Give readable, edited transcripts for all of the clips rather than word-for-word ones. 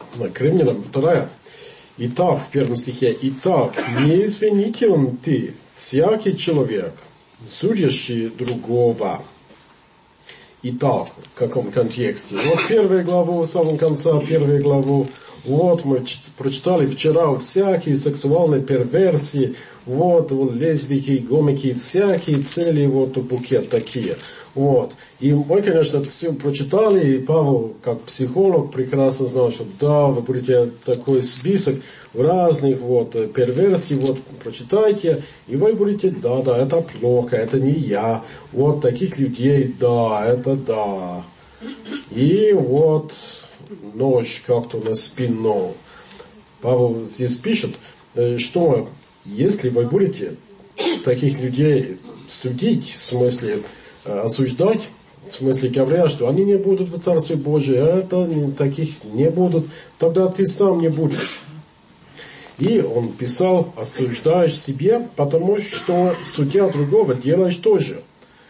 к Римлянам 2. Итак, в 1 стихе. Итак, не извинителен ты, всякий человек, судящий другого. Итак, в каком контексте? Вот 1 главу, в самом конце 1 главу. Вот мы прочитали вчера всякие сексуальные перверсии, вот лесбийки, гомики, всякие цели, вот букет такие. Вот. И мы, конечно, это все прочитали, и Павел, как психолог, прекрасно знал, что да, вы будете такой список разных вот перверсий, вот прочитайте, и вы будете, да, это плохо, это не я, вот таких людей, да, это да. И вот нож как-то на спину. Павел здесь пишет, что если вы будете таких людей судить, в смысле осуждать, в смысле говоря, что они не будут в Царстве Божьем, таких не будут, тогда ты сам не будешь. И он писал, осуждаешь себе, потому что судя другого делаешь тоже.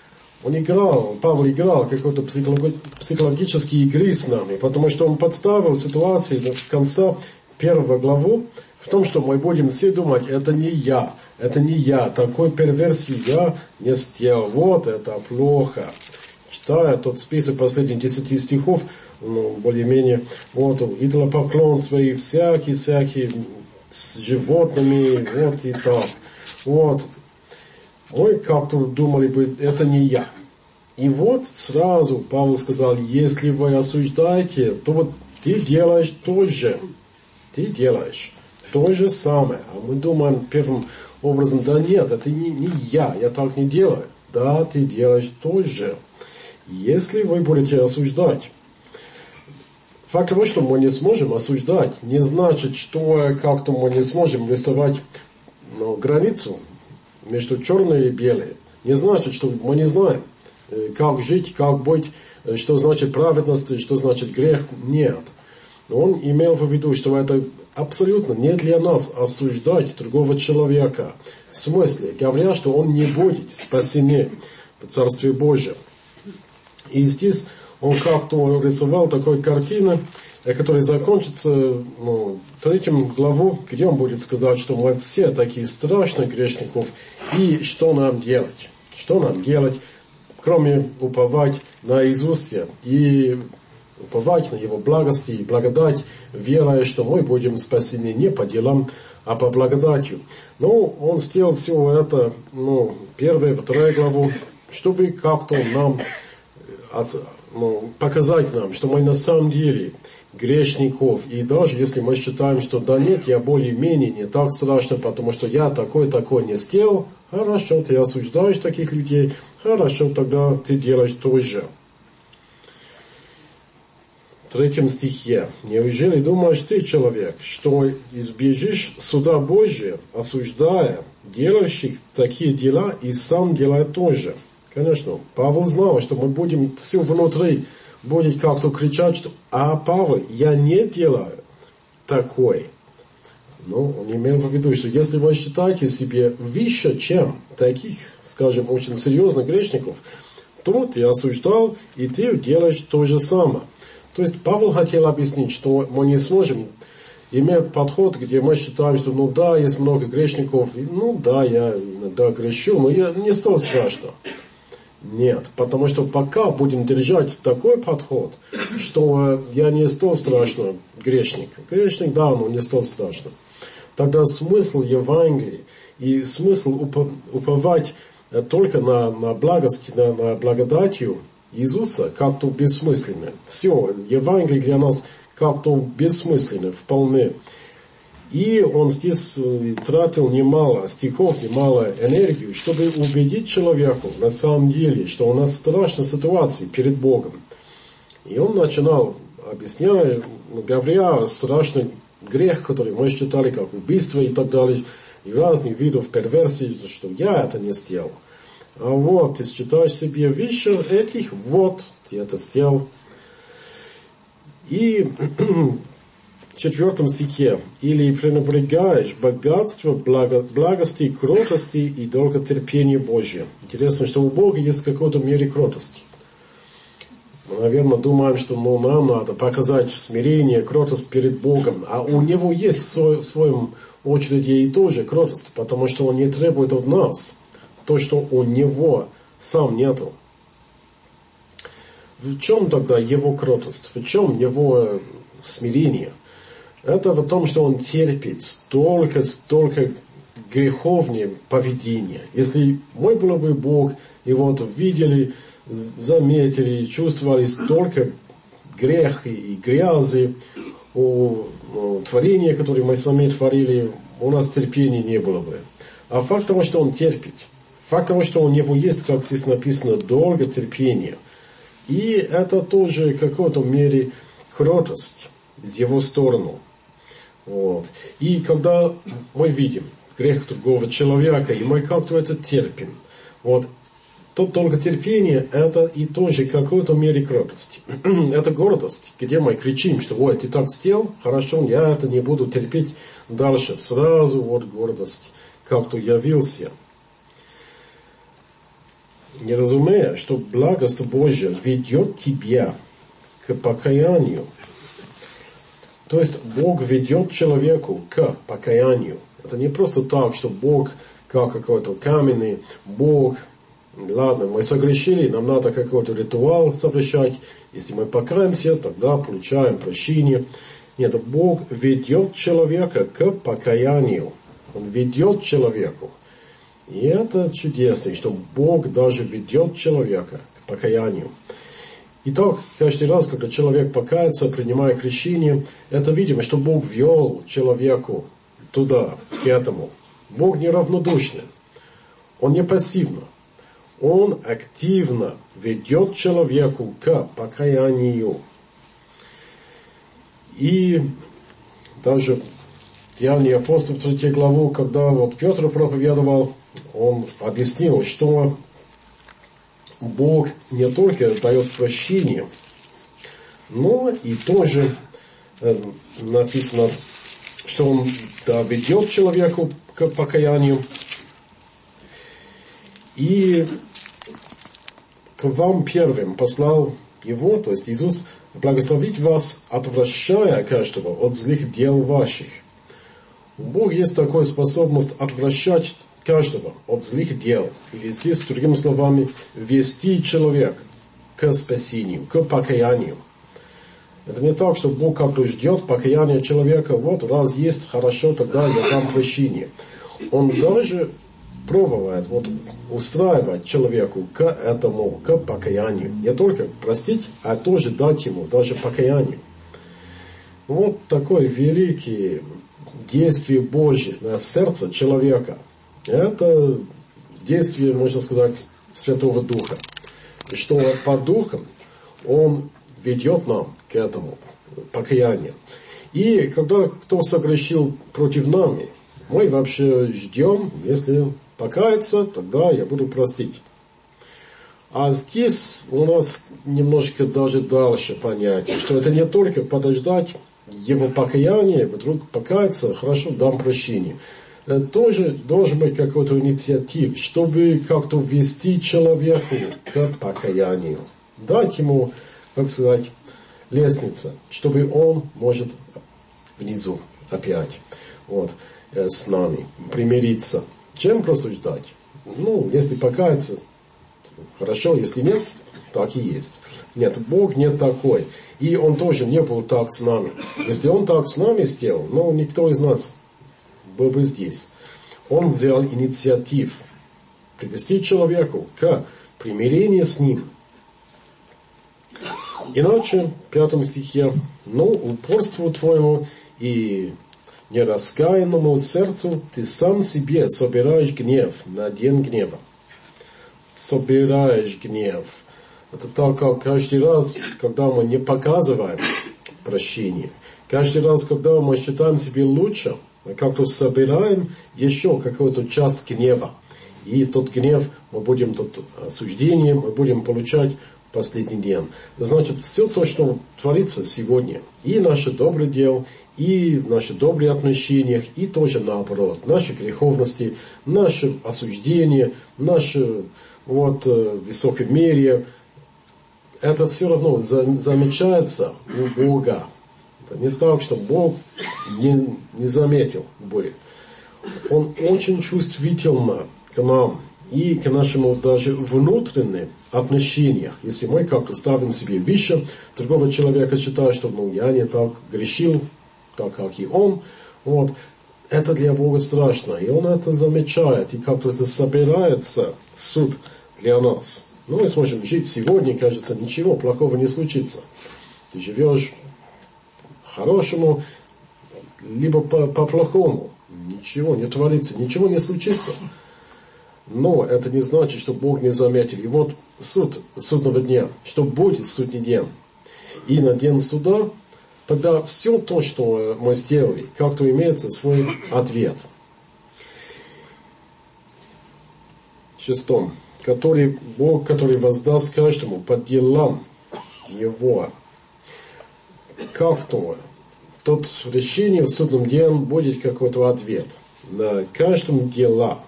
Павел играл какой-то психологические игры с нами, потому что он подставил ситуацию в конце 1 главу в том, что мы будем все думать, это не я, такой перверсии я не сделал, вот это плохо. Читая тот список последних 10 стихов, более-менее, вот идолопоклонство и всякие с животными, вот и так. Вот. Мы как-то думали бы, это не я. И вот сразу Павел сказал, если вы осуждаете, то вот ты делаешь то же. Ты делаешь то же самое. А мы думаем первым образом, да нет, это не я так не делаю. Да, ты делаешь то же. Если вы будете осуждать, факт того, что мы не сможем осуждать, не значит, что как-то мы не сможем рисовать границу между черной и белой. Не значит, что мы не знаем, как жить, как быть, что значит праведность, что значит грех. Нет. Он имел в виду, что это абсолютно не для нас осуждать другого человека. В смысле, говоря, что он не будет спасен в Царстве Божьем. И здесь он как-то рисовал такой картину, которая закончится 3 главу, где он будет сказать, что мы все такие страшные грешников, и что нам делать? Что нам делать, кроме уповать на Иисуса и уповать на Его благости и благодать, веруя, что мы будем спасены не по делам, а по благодатью. Он сделал все это, 1, 2 главу, чтобы как-то нам показать нам, что мы на самом деле грешников. И даже если мы считаем, что да нет, я более-менее не так страшно, потому что я такой не сделал, хорошо, ты осуждаешь таких людей, хорошо, тогда ты делаешь то же. В 3 стихе. Неужели думаешь ты, человек, что избежишь суда Божия, осуждая делающих такие дела, и сам делай то же? Конечно, Павел знал, что мы будем все внутри будет как-то кричать, что Павел, я не делаю такой. Он имел в виду, что если вы считаете себе выше, чем таких, скажем, очень серьезных грешников, то ты осуждал, и ты делаешь то же самое. То есть Павел хотел объяснить, что мы не сможем иметь подход, где мы считаем, что да, есть много грешников, я иногда грешу, но не стало страшно. Нет, потому что пока будем держать такой подход, что я не стал страшно грешник. Грешник, да, но не стал страшно. Тогда смысл Евангелия и смысл уповать только на благость, на благодатью Иисуса как-то бессмысленно. Все, Евангелие для нас как-то бессмысленно, вполне. И он здесь тратил немало стихов, немало энергии, чтобы убедить человека на самом деле, что у нас страшная ситуация перед Богом. И он начинал, объясняя, говоря страшный грех, который мы считали как убийство и так далее, и разных видов перверсий, что я это не сделал. А вот, ты считаешь себе выше этих, вот, ты это сделал. И в 4 стихе. Или пренебрегаешь богатство, благости, кротости и долготерпения Божия. Интересно, что у Бога есть в какой-то мере кротости. Мы, наверное, думаем, что нам надо показать смирение, кротость перед Богом. А у Него есть в своем очереди и тоже кротость, потому что Он не требует от нас то, что у Него сам нету. В чем тогда Его кротость? В чем Его смирение? Это в том, что Он терпит столько греховнее поведение. Если мы были бы Бог, и вот видели, заметили, чувствовали столько греха и грязи у творения, которые мы сами творили, у нас терпения не было бы. А факт того, что Он терпит, факт того, что у Него есть, как здесь написано, долго терпение. И это тоже в какой-то мере кротость из Его стороны. Вот. И когда мы видим грех другого человека, и мы как-то это терпим, вот, то только терпение, это и тоже в какой-то мере кротость. Это гордость, где мы кричим, что ой, ты так сделал, хорошо, я это не буду терпеть дальше. Сразу вот гордость как-то явился. Не разумея, что благость Божья ведет тебя к покаянию. То есть Бог ведет человеку к покаянию. Это не просто так, что Бог как какой-то каменный Бог. Ладно, мы согрешили, нам надо какой-то ритуал совершать. Если мы покаемся, тогда получаем прощение. Нет, Бог ведет человека к покаянию. Он ведет человеку. И это чудесно, что Бог даже ведет человека к покаянию. Итак, каждый раз, когда человек покается, принимая крещение, это видимо, что Бог вел человеку туда, к этому. Бог не равнодушный. Он не пассивно. Он активно ведет человеку к покаянию. И даже Деяния апостолов 3 главу, когда вот Петр проповедовал, он объяснил, что Бог не только дает прощение, но и тоже написано, что Он ведет человеку к покаянию. И к вам первым послал Его, то есть Иисус, благословить вас, отвращая каждого от злых дел ваших. У Бога есть такая способность отвращать каждого от злых дел. Или здесь, другими словами, вести человека к спасению, к покаянию. Это не так, что Бог как-то ждет покаяния человека. Вот, раз есть, хорошо, тогда я дам прощение. Он даже пробует устраивать человеку к этому, к покаянию. Не только простить, а тоже дать ему, даже покаяние. Вот такое великое действие Божье на сердце человека. Это действие, можно сказать, Святого Духа. И что по Духам Он ведет нам к этому покаянию. И когда кто согрешил против нами, мы вообще ждем, если покаяться, тогда я буду простить. А здесь у нас немножко даже дальше понятие, что это не только подождать его покаяние, вдруг покаяться, хорошо, дам прощение. Это тоже должен быть какой-то инициатив, чтобы как-то ввести человеку к покаянию. Дать ему, как сказать, лестницу, чтобы он может внизу опять вот, с нами примириться. Чем просто ждать? Если покаяться, хорошо, если нет, так и есть. Нет, Бог не такой. И Он тоже не был так с нами. Если Он так с нами сделал, никто из нас был бы здесь. Он взял инициатив привести человеку к примирению с Ним. Иначе, в 5 стихе, упорству твоему и нераскаянному сердцу ты сам себе собираешь гнев на день гнева. Собираешь гнев. Это так, как каждый раз, когда мы не показываем прощение, каждый раз, когда мы считаем себе лучше, мы как-то собираем еще какую-то часть гнева. И тот гнев мы будем, тот осуждение мы будем получать в последний день. Значит, все то, что творится сегодня, и наши добрые дела, и наши добрые отношения, и тоже наоборот, наши греховности, наши осуждения, наши высокомерие, это все равно замечается у Бога. Это не так, что Бог не заметил бы. Он очень чувствительно к нам и к нашему даже внутренним отношениям. Если мы как-то ставим себе выше другого человека, считая, что я не так грешил, так как и он, вот, это для Бога страшно. И Он это замечает, и как-то это собирается суд для нас. Мы сможем жить сегодня, кажется, ничего плохого не случится. Ты живешь по-хорошему, либо по-плохому. Ничего не творится, ничего не случится. Но это не значит, что Бог не заметил. И вот суд судного дня, что будет в судный день. И на день суда, тогда все то, что мы сделали, как-то имеется свой ответ. 6. Бог, который воздаст каждому по делам его. Как-то тот решение в судном дне будет какой-то ответ на каждом дела.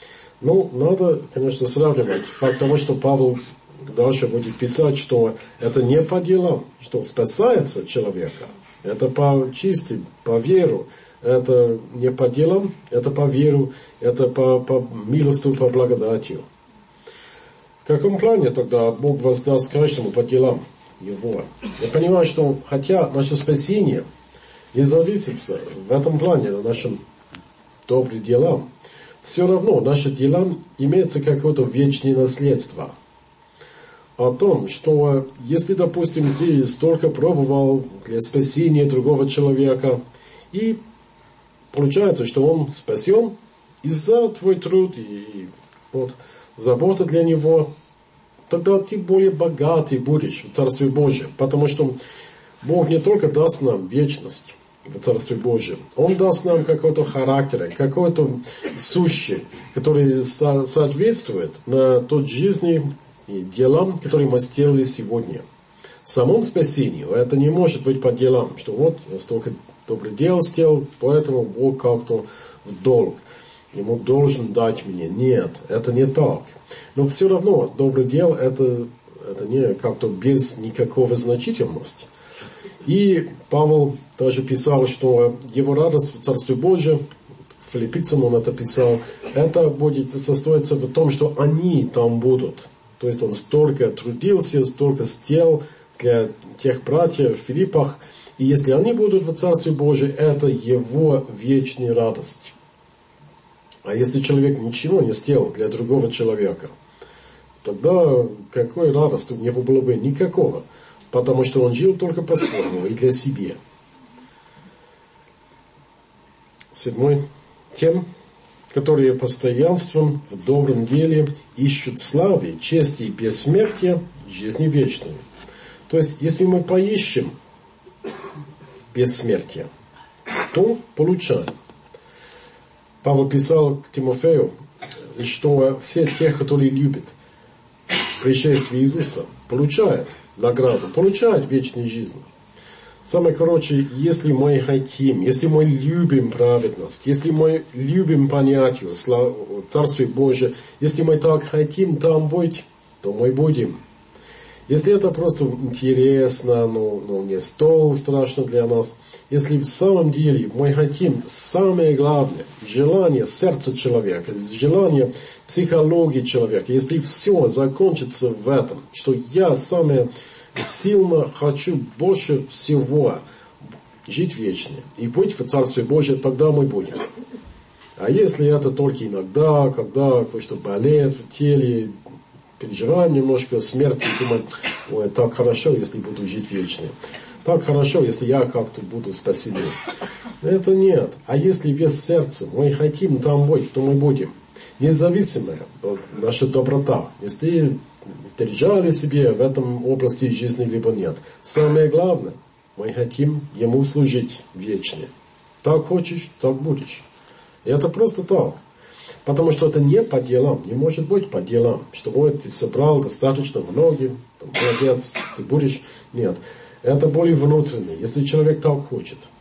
Надо, конечно, сравнивать факт того, что Павел дальше будет писать, что это не по делам, что спасается человека. Это по чистой, по веру. Это не по делам, это по веру, это по милостью, по благодатью. В каком плане тогда Бог воздаст каждому по делам его? Я понимаю, что хотя наше спасение не зависит в этом плане на нашим добрым делам, все равно наши дела имеются какое-то вечное наследство. О том, что если, допустим, ты столько пробовал для спасения другого человека, и получается, что он спасен из-за твой труд и вот забота для него, тогда ты более богатый будешь в Царстве Божьем, потому что Бог не только даст нам вечность в Царстве Божьем, Он даст нам какой-то характер, какой-то сущий, который соответствует на тот жизни и делам, которые мы сделали сегодня. В самом спасении это не может быть по делам, что вот я столько добрых дел сделал, поэтому Бог как-то в долг. Ему должен дать мне. Нет, это не так. Но все равно доброе дело это не как-то без никакого значительности. И Павел тоже писал, что его радость в Царстве Божьем, Филиппийцам он это писал, это будет состояться в том, что они там будут. То есть он столько трудился, столько сделал для тех братьев в Филиппах. И если они будут в Царстве Божьем, это его вечная радость. А если человек ничего не сделал для другого человека, тогда какой радости у него было бы? Никакого. Потому что он жил только по-своему и для себя. 7. Тем, которые постоянством в добром деле ищут славы, чести и бессмертия, жизни вечной. То есть, если мы поищем бессмертие, то получаем. Павел писал к Тимофею, что все те, которые любят пришествие Иисуса, получают награду, получают вечную жизнь. Самое короче, если мы хотим, если мы любим праведность, если мы любим понятие Царствия Божия, если мы так хотим там быть, то мы будем. Если это просто интересно, не столь страшно для нас, если в самом деле мы хотим самое главное, желание сердца человека, желание психологии человека, если все закончится в этом, что я самое сильно хочу больше всего жить вечно и быть в Царстве Божьем, тогда мы будем. А если это только иногда, когда кое-что болит в теле, переживаем немножко смерть и думаем, ой, так хорошо, если буду жить вечно. Так хорошо, если я как-то буду спасен. Это нет. А если весь сердце мы хотим там быть, то мы будем. Независимая наша доброта. Если держали себе в этом области жизни, либо нет. Самое главное, мы хотим Ему служить вечно. Так хочешь, так будешь. И это просто так. Потому что это не по делам, не может быть по делам. Что вот ты собрал достаточно много, молодец, ты будешь. Нет, это более внутреннее, если человек так хочет.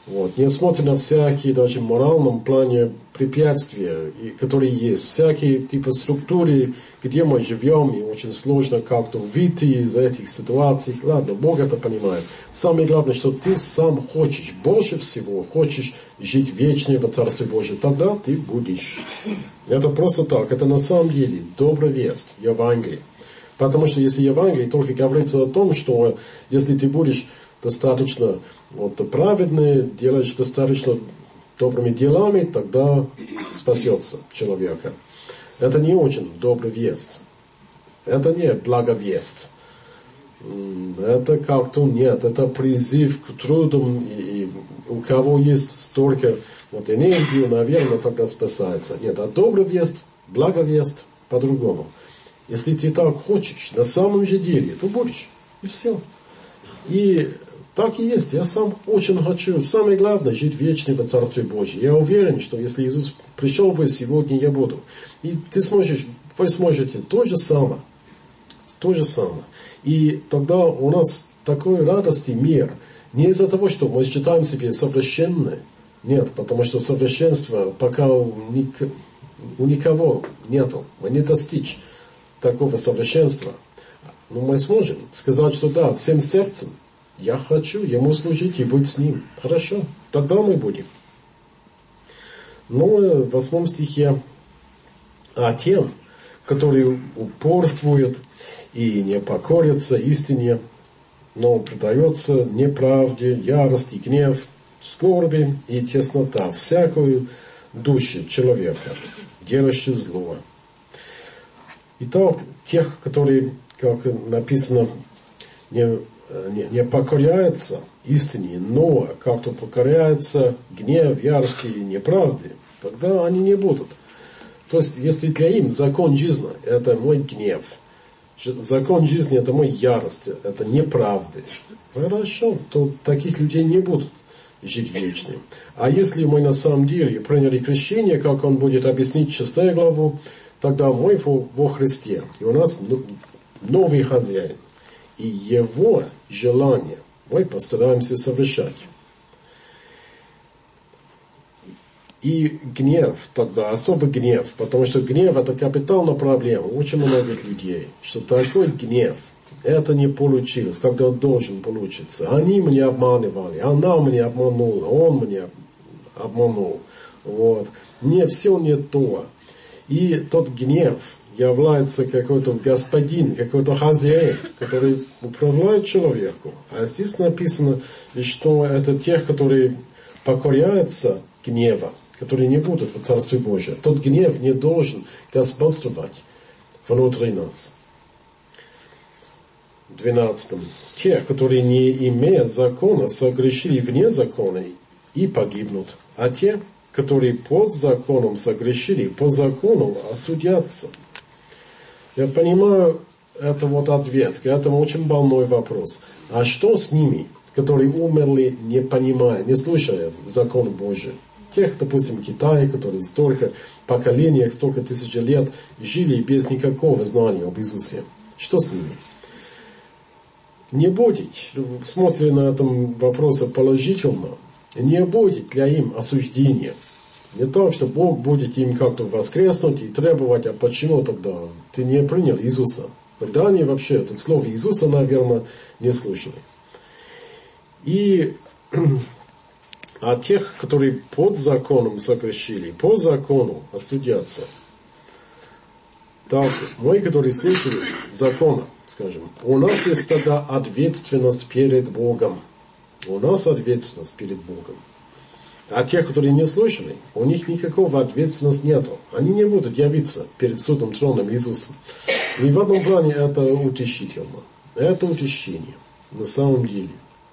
Вот. Несмотря на всякие, даже в моральном плане, препятствия, которые есть, всякие типа структуры, где мы живем, и очень сложно как-то выйти из этих ситуаций. Ладно, Бог это понимает. Самое главное, что ты сам хочешь, больше всего хочешь жить вечно в Царстве Божьем, тогда ты будешь. Это просто так, это на самом деле добрая весть, Евангелие. Потому что если Евангелие только говорится о том, что если ты будешь достаточно праведный, делаешь достаточно добрыми делами, тогда спасется человека. Это не очень добрая весть. Это не благовесть. Это как-то нет. Это призыв к трудам. И у кого есть столько энергии, наверное, тогда спасается. Нет, а добрая весть, благовесть по-другому. Если ты так хочешь, на самом же деле, то будешь. И все. И так и есть. Я сам очень хочу. Самое главное, жить вечно в Царстве Божьем. Я уверен, что если Иисус пришел бы сегодня, я буду. И вы сможете то же самое. То же самое. И тогда у нас такой радости мир. Не из-за того, что мы считаем себя совершенны. Нет, потому что совершенства пока у никого нету. Мы не достичь такого совершенства. Но мы сможем сказать, что да, всем сердцем я хочу Ему служить и быть с Ним. Хорошо, тогда мы будем. Но в 8 стихе, а тем, которые упорствуют и не покорятся истине, но предается неправде, ярость и гнев, скорби и теснота, всякую душу человека, делающую зло. Итак, тех, которые, как написано, не покоряются истине, но как-то покоряются гнев, ярости и неправде, тогда они не будут. То есть, если для им закон жизни – это мой гнев, закон жизни – это мой ярость, это неправда, хорошо, то таких людей не будут жить вечно. А если мы на самом деле приняли крещение, как он будет объяснить 6 главу, тогда мы во Христе, и у нас новый хозяин. И его желание мы постараемся совершать. И гнев тогда, особый гнев, потому что гнев это капитальная проблема. Очень многих людей, что такой гнев, это не получилось, когда должен получиться. Они меня обманывали, она меня обманула, он меня обманул. Вот. Не, все не то. И тот гнев является какой-то господин, какой-то хозяин, который управляет человеком. А здесь написано, что это тех, которые покоряются гнева, которые не будут в Царстве Божьем. Тот гнев не должен господствовать внутри нас. 12. Те, которые не имеют закона, согрешили вне закона и погибнут. А те, которые под законом согрешили, по закону осудятся. Я понимаю, это ответ, это очень больной вопрос. А что с ними, которые умерли, не понимая, не слушая закон Божий? Тех, допустим, в Китае, которые столько поколений, столько тысяч лет жили без никакого знания об Иисусе. Что с ними? Не будет, смотря на этом вопросе положительно, не будет для им осуждения. Не так, что Бог будет им как-то воскреснуть и требовать, а почему тогда ты не принял Иисуса? Тогда они вообще это слово Иисуса, наверное, не слышали. А тех, которые под законом согрешили, по закону осудятся. Так, мы, которые слышали закона, скажем, у нас есть тогда ответственность перед Богом. У нас ответственность перед Богом. А тех, которые не слышали, у них никакого ответственности нету. Они не будут явиться перед судом троном Иисуса. И в одном плане это утешительно. Это утешение. На самом деле.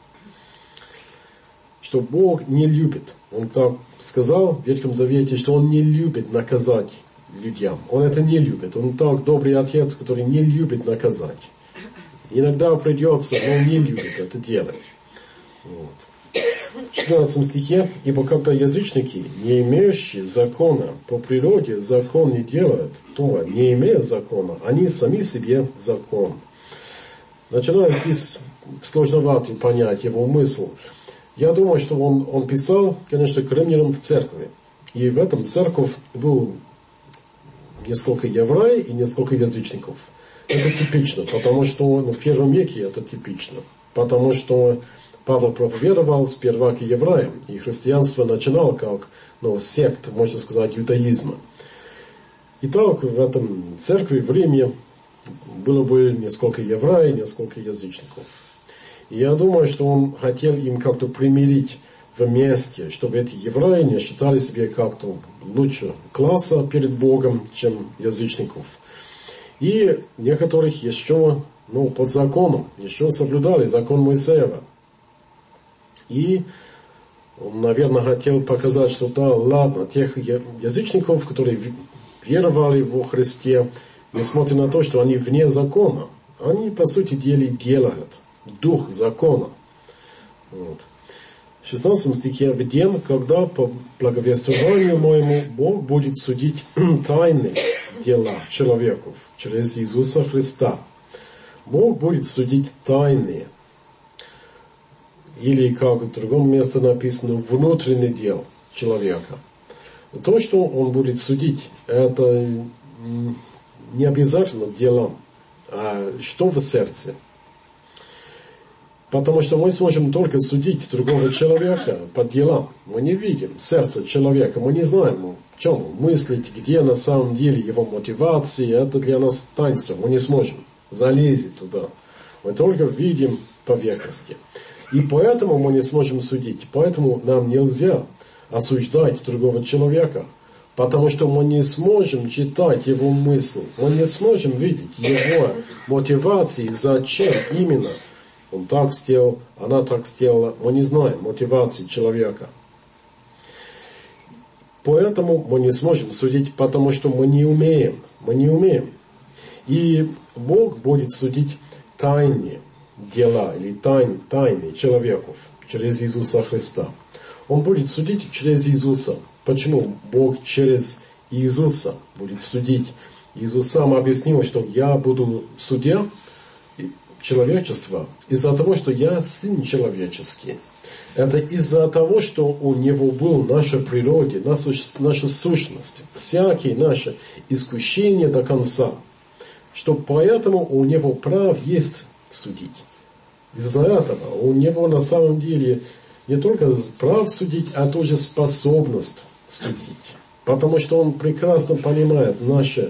Что Бог не любит. Он так сказал в Ветхом Завете, что Он не любит наказать людям. Он это не любит. Он так добрый отец, который не любит наказать. Иногда придется, но Он не любит это делать. Вот. В 14 стихе, ибо когда язычники, не имеющие закона, по природе закон не делают, то, не имея закона, они сами себе закон. Начиная здесь сложновато понять его мысль. Я думаю, что он писал, конечно, к римлянам в церкви. И в этом церковь был несколько евреев и несколько язычников. Это типично, потому что в первом веке это типично. Потому что Павел проповедовал сперва к евреям, и христианство начинало как сект, можно сказать, иудаизма. Итак, в этом церкви в Риме было бы несколько евреев, несколько язычников. И я думаю, что он хотел им как-то примирить вместе, чтобы эти евреи не считали себя как-то лучше класса перед Богом, чем язычников. И некоторых еще под законом, еще соблюдали закон Моисеева. И он, наверное, хотел показать, что да, ладно, тех язычников, которые веровали во Христе, несмотря на то, что они вне закона, они, по сути дела, делают дух закона. Вот. В 16 стихе: «В день, когда по благовествованию моему Бог будет судить тайные дела человеков через Иисуса Христа». Бог будет судить тайные. Или, как в другом месте написано, внутреннее дело человека. То, что он будет судить, это не обязательно делом, а что в сердце. Потому что мы сможем только судить другого человека по делам. Мы не видим сердце человека, мы не знаем, в чем он мыслит, где на самом деле его мотивация. Это для нас таинство, мы не сможем залезть туда. Мы только видим поверхности. И поэтому мы не сможем судить. Поэтому нам нельзя осуждать другого человека. Потому что мы не сможем читать его мысли. Мы не сможем видеть его мотивации, зачем именно он так сделал, она так сделала. Мы не знаем мотивации человека. Поэтому мы не сможем судить, потому что мы не умеем. Мы не умеем. И Бог будет судить тайные дела или тайны человеков через Иисуса Христа. Он будет судить через Иисуса. Почему Бог через Иисуса будет судить? Иисус сам объяснил, что я буду судья человечества из-за того, что я сын человеческий. Это из-за того, что у него был наша природа, наша сущность, всякие наши искушения до конца. Что поэтому у него прав есть судить. Из-за этого у него на самом деле не только прав судить, а тоже способность судить. Потому что он прекрасно понимает наши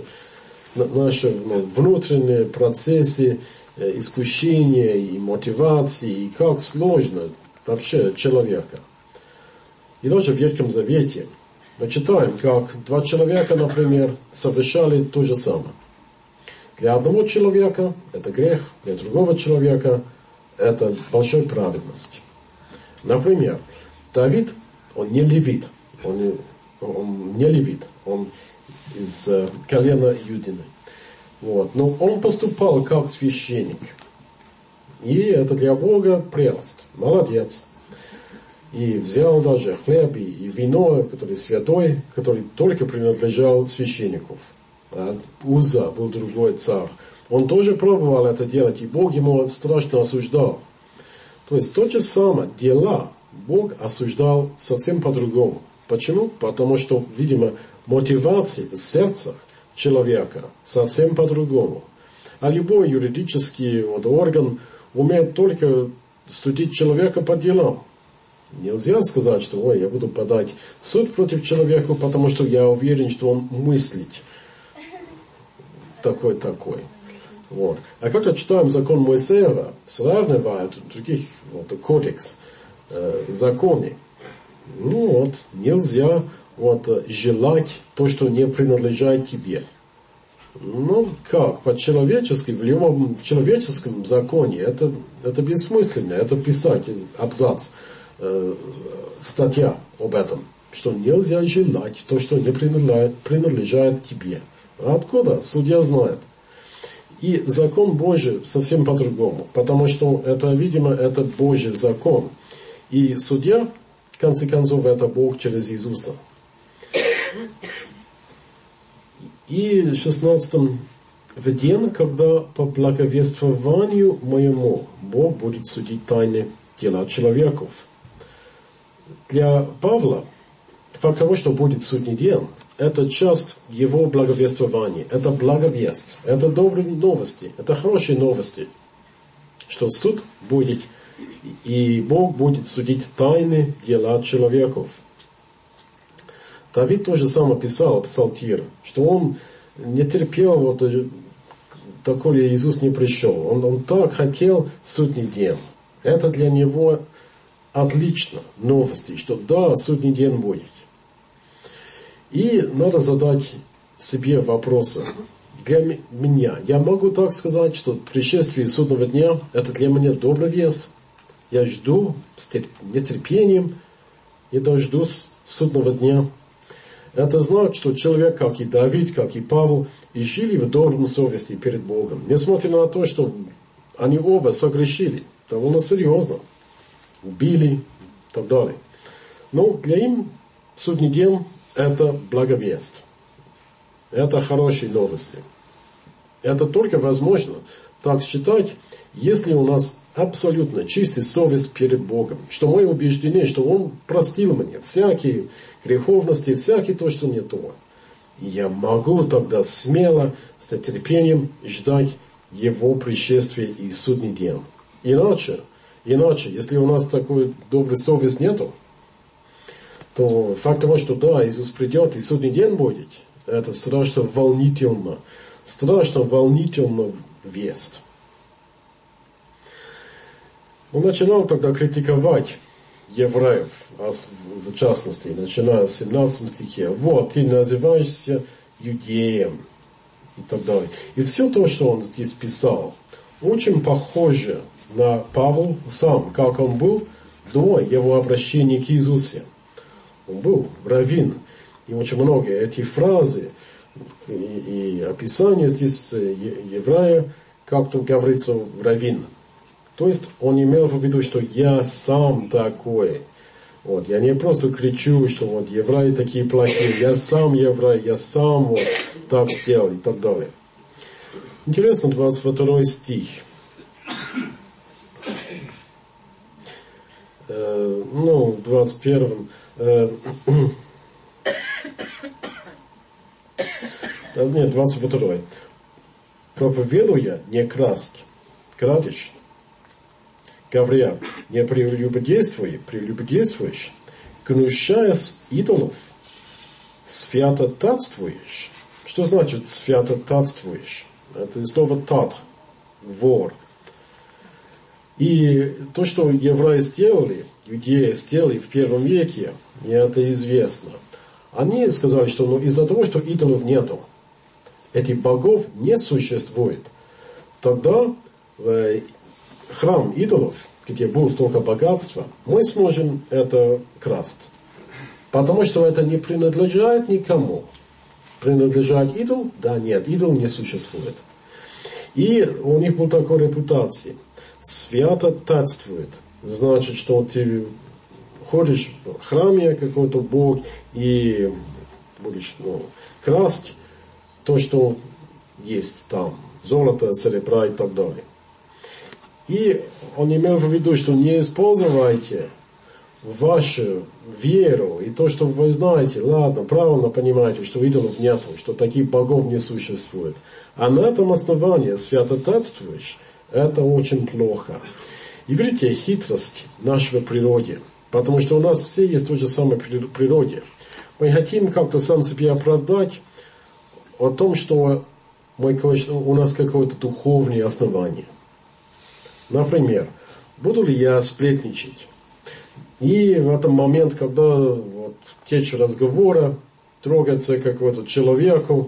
внутренние процессы, искушения и мотивации, и как сложно вообще человека. И даже в Ветхом Завете мы читаем, как два человека, например, совершали то же самое. Для одного человека это грех, для другого человека это большая праведность. Например, Давид, он не левит, он не левит, он из колена Юдины. Вот. Но он поступал как священник. И это для Бога прелесть. Молодец. И взял даже хлеб и вино, который святой, который только принадлежал священнику. А Уза был другой царь. Он тоже пробовал это делать, и Бог ему страшно осуждал. То есть то же самое дела Бог осуждал совсем по-другому. Почему? Потому что, видимо, мотивация в сердце человека совсем по-другому. А любой юридический орган умеет только судить человека по делам. Нельзя сказать, что я буду подать суд против человека, потому что я уверен, что он мыслит такой. Вот. А когда читаем закон Моисеева, сравнивают других кодекс, законы, нельзя желать то, что не принадлежит тебе. Как? По-человечески, в любом человеческом законе это бессмысленно. Это писать абзац, статья об этом. Что нельзя желать то, что не принадлежит тебе. А откуда? Судья знает. И закон Божий совсем по-другому. Потому что это, видимо, это Божий закон. И судья, в конце концов, это Бог через Иисуса. И в 16-м: «В день, когда по благовествованию моему Бог будет судить тайны дела человеков». Для Павла факт того, что будет судный день, это часть его благовествования, это благовест, это добрые новости, это хорошие новости, что суд будет, и Бог будет судить тайны дела человеков. Давид тоже сам писал, псалтирь, что он не терпел, вот, доколе Иисус не пришел. Он так хотел судный день. Это для него отлично, новости, что да, судный день будет. И надо задать себе вопросы. Для меня, я могу так сказать, что пришествие судного дня, это для меня добрый вест. Я жду с нетерпением и дождусь судного дня. Это знак, что человек, как и Давид, как и Павел, и жили в добром совести перед Богом. Несмотря на то, что они оба согрешили, довольно серьезно, убили и так далее. Но для им судный день это благовест. Это хорошие новости. Это только возможно так считать, если у нас абсолютно чистая совесть перед Богом. Что мы убеждены, что Он простил мне всякие греховности, всякие то, что не то. И я могу тогда смело, с нетерпением ждать Его пришествия и судный день. Иначе, если у нас такой доброй совести нету, то факт того, что да, Иисус придет и судный день будет, это страшно волнительно весть. Он начинал тогда критиковать евреев, в частности, начиная с 17 стихе. Вот, ты называешься иудеем и так далее. И все то, что он здесь писал, очень похоже на Павла сам, как он был до его обращения к Иисусу. Он был раввин. И очень много эти фразы и описания здесь еврея, как тут говорится, раввин. То есть он имел в виду, что я сам такой. Вот, я не просто кричу, что вот евреи такие плохие, я сам еврей, я сам вот так сделал и так далее. Интересно, 22 стих. 21. Нет, 22. Проповедуя не красть, крадешь. Говоря, не прелюбодействуешь, гнущаясь идолов, святотатствуешь. Что значит святотатствуешь? Это слово тат, вор. И то, что евреи сделали, иудеи сделали в первом веке, и это известно. Они сказали, что из-за того, что идолов нету, этих богов не существует, тогда храм идолов, где было столько богатства, мы сможем это красть. Потому что это не принадлежит никому. Принадлежит идол? Да, нет, идол не существует. И у них была такая репутация. Святотатствует. Значит, что ты ходишь в храме какой-то бог и будешь красть то, что есть там. Золото, серебра и так далее. И он имел в виду, что не используйте вашу веру и то, что вы знаете, ладно, правильно понимаете, что идолов нету, что таких богов не существует. А на этом основании святотатствуешь, это очень плохо. И видите, хитрость нашего природы. Потому что у нас все есть то же самое в природе. Мы хотим как-то сам себе оправдать о том, что у нас какое-то духовное основание. Например, буду ли я сплетничать? И в этот момент, когда вот, течь разговора, трогается какой-то человеку,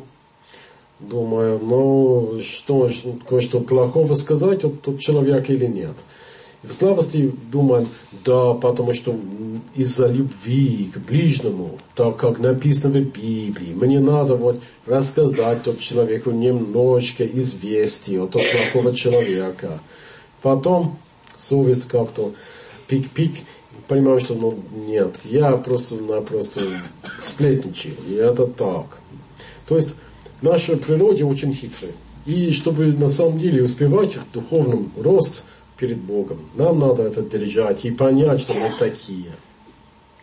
думаю, что кое-что плохого сказать тот человек или нет. И в слабости думаем, да, потому что из-за любви к ближнему, так как написано в Библии, мне надо вот рассказать тот человеку немножечко известий о том плохого человека. Потом совесть как-то пик-пик, понимаю, что нет, я просто-напросто сплетничаю, и это так. То есть наша природа очень хитрая. И чтобы на самом деле успевать в духовном росте перед Богом, нам надо это держать и понять, что мы такие.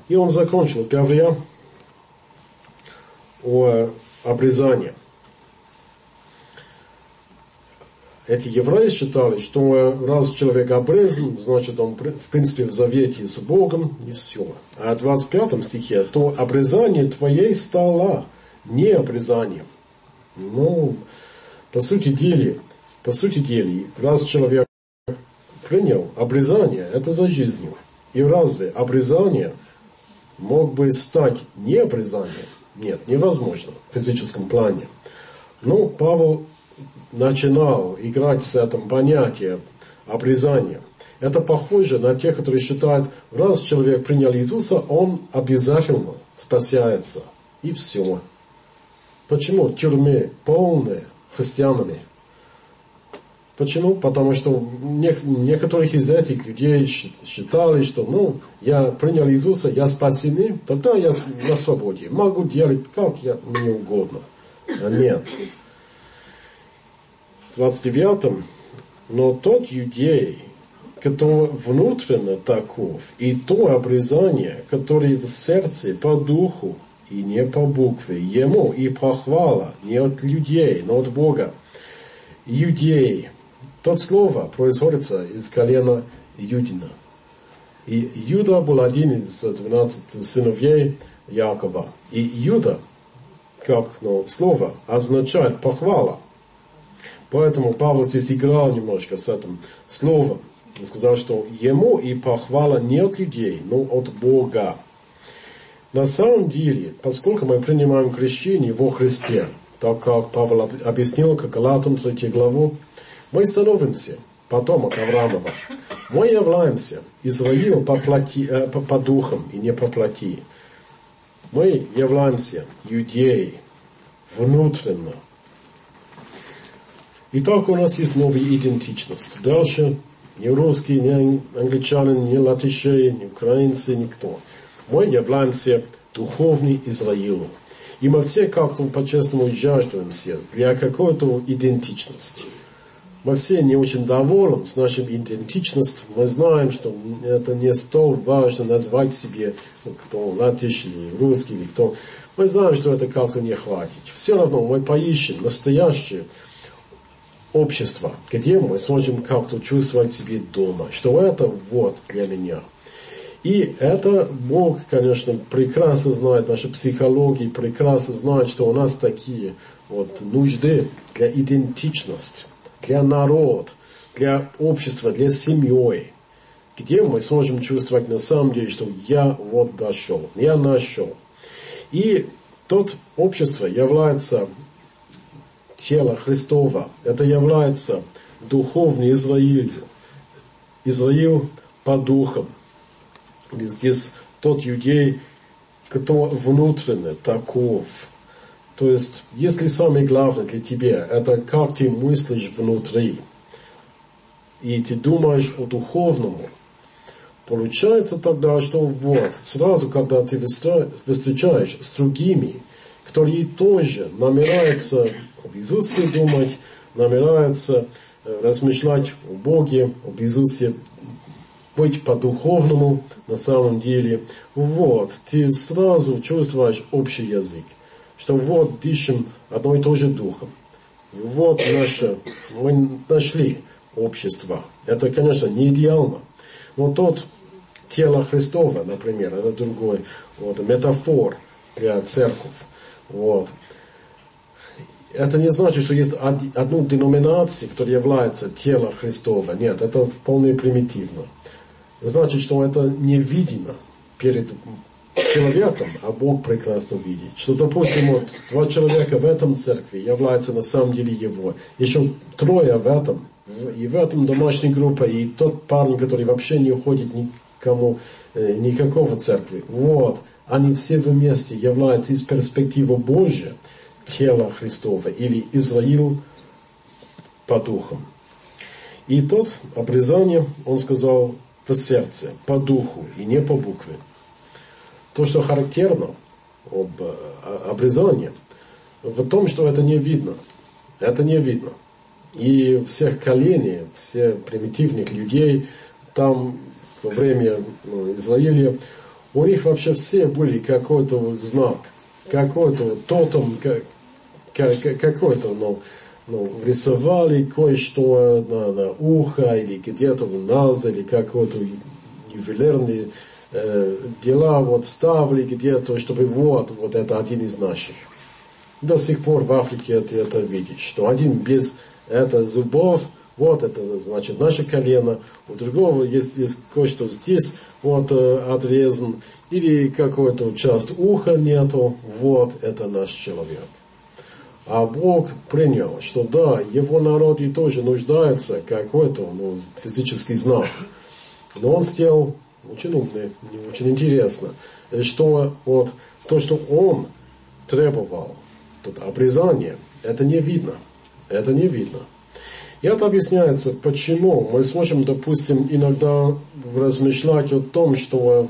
И он закончил, говоря о обрезании. Эти евреи считали, что раз человек обрезан, значит он в принципе в завете с Богом, и все. А в 25 стихе, то обрезание твоей стало не обрезанием. Ну, по сути дела, раз человек принял обрезание, это за жизнью. И разве обрезание мог бы стать не обрезанием? Нет, невозможно в физическом плане. Но Павел начинал играть с этим понятием обрезания. Это похоже на тех, которые считают, раз человек принял Иисуса, он обязательно спасается. И все. Почему тюрьмы полные христианами? Почему? Потому что некоторых из этих людей считали, что я принял Иисуса, я спасены, тогда я на свободе. Могу делать как мне угодно. А нет. В 29-м. Но тот иудей, который внутренне таков, и то обрезание, которое в сердце по духу и не по букве, ему и похвала не от людей, но от Бога. Иудей. Тот слово происходит из колена Юдина. И Юда был один из 12 сыновей Якова. И Юда, как слово, означает похвала. Поэтому Павел здесь играл немножко с этим словом. Он сказал, что ему и похвала не от людей, но от Бога. На самом деле, поскольку мы принимаем крещение во Христе, так как Павел объяснил, как Галатам 3 главу, мы становимся потомок Авраамова. Мы являемся Израилем по духам и не по плоти. Мы являемся иудеи внутренно. Итак, у нас есть новая идентичность. Дальше ни русские, ни англичане, ни латыши, ни украинцы, никто. Мы являемся духовным Израилем. И мы все как-то по-честному жаждемся для какой-то идентичности. Мы все не очень довольны с нашей идентичностью. Мы знаем, что это не столь важно назвать себе, кто латыш или русский, или кто. Мы знаем, что это как-то не хватит. Все равно мы поищем настоящее общество, где мы сможем как-то чувствовать себя дома. Что это вот для меня. И это Бог, конечно, прекрасно знает, наша психология прекрасно знает, что у нас такие вот нужды для идентичности, для народа, для общества, для семьи, где мы сможем чувствовать на самом деле, что я вот дошел, я нашел. И тот общество является тело Христова, это является духовный Израиль, Израиль по духам. Здесь тот иудей, кто внутренне таков. То есть, если самое главное для тебя, это как ты мыслишь внутри, и ты думаешь о духовном, получается тогда, что вот, сразу, когда ты встречаешь с другими, которые тоже намеряются об Иисусе думать, намеряются размышлять о Боге, об Иисусе, быть по-духовному на самом деле, вот, ты сразу чувствуешь общий язык. Что вот дышим одно и то же духом. Вот мы нашли общество. Это, конечно, не идеально. Но тот тело Христова, например, это другой метафор для церкви. Вот. Это не значит, что есть одну деноминацию, которая является телом Христова. Нет, это вполне примитивно. Значит, что это не видно перед человеком, а Бог прекрасно видит. Что, допустим, вот 2 человека в этом церкви являются на самом деле его. Еще 3 в этом. И в этом домашней группе, и тот парень, который вообще не уходит никакого церкви. Вот. Они все вместе являются из перспективы Божьей тела Христова, или Израиль по духам. И тот обрезание, он сказал, в сердце, по духу, и не по букве. То, что характерно об обрезании, в том, что это не видно. Это не видно. И всех коленей, все примитивных людей, там во время Израиля, У них вообще все были какой-то знак, какой-то тотем, какой-то, рисовали кое-что на ухо, или где-то в нос, или какой-то ювелирные дела вот ставили где-то, чтобы вот это один из наших. До сих пор в Африке ты это видишь, что один без зубов, вот это значит наше колено, у другого есть кое-что здесь вот отрезан, или какой-то часть уха нету, вот это наш человек. А Бог принял, что да, его народ и тоже нуждается в какой-то физический знак. Но он сделал очень умный, очень интересно, что вот то, что он требовал, тут обрезание, это не видно. Это не видно. И это объясняется, почему мы сможем, допустим, иногда размышлять о том, что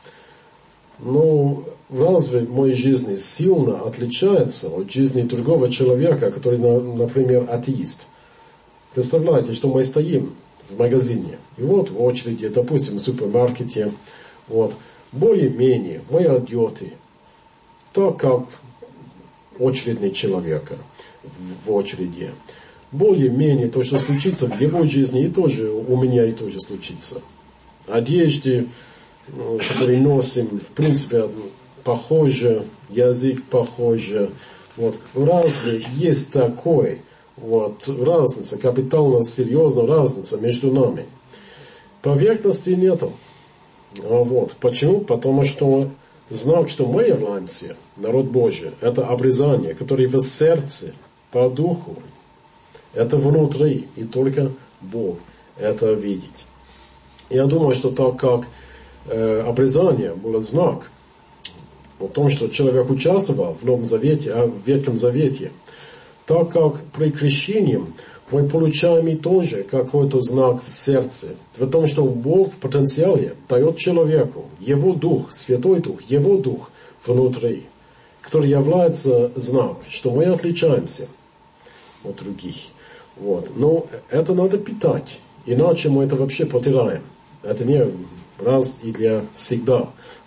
разве в моей жизни сильно отличается от жизни другого человека, который, например, атеист. Представляете, что мы стоим в магазине, и вот в очереди, допустим, в супермаркете, более-менее мы одеты так, как очередный человек в очереди. Более-менее то, что случится в его жизни, и тоже у меня и тоже случится. Одежды, которые носим, в принципе, похоже, язык похоже. Разве есть такой разница, капитально серьезная разница между нами? Поверхности нету. Почему? Потому что знак, что мы являемся, народ Божий, это обрезание, которое в сердце, по духу. Это внутри, и только Бог это видит. Я думаю, что так как обрезание было знак о том, что человек участвовал в Новом Завете, в Ветхом Завете, так как при крещении мы получаем и тоже какой-то знак в сердце, в том, что Бог в потенциале дает человеку его Дух, Святой Дух, его Дух внутри, который является знак, что мы отличаемся от других. Но это надо питать, иначе мы это вообще потеряем. Это не раз и для всегда.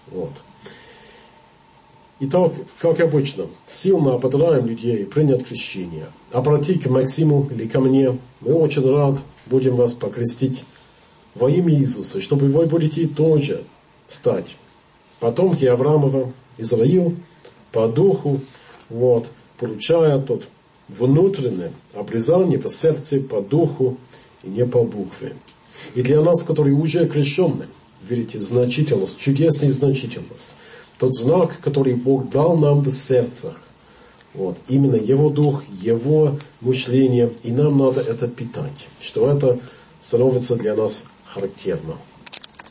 Итак, как обычно, сильно ободряем людей принять крещение. Обратить к Максиму или ко мне. Мы очень рад будем вас покрестить во имя Иисуса, чтобы вы будете тоже стать потомки Авраамова, Израил, по духу, получая тот внутреннее обрезание по сердцу, по духу и не по букве. И для нас, которые уже крещены, видите, значительность, чудесная значительность. Тот знак, который Бог дал нам в сердцах. Именно Его Дух, Его мышление. И нам надо это питать. Что это становится для нас характерно.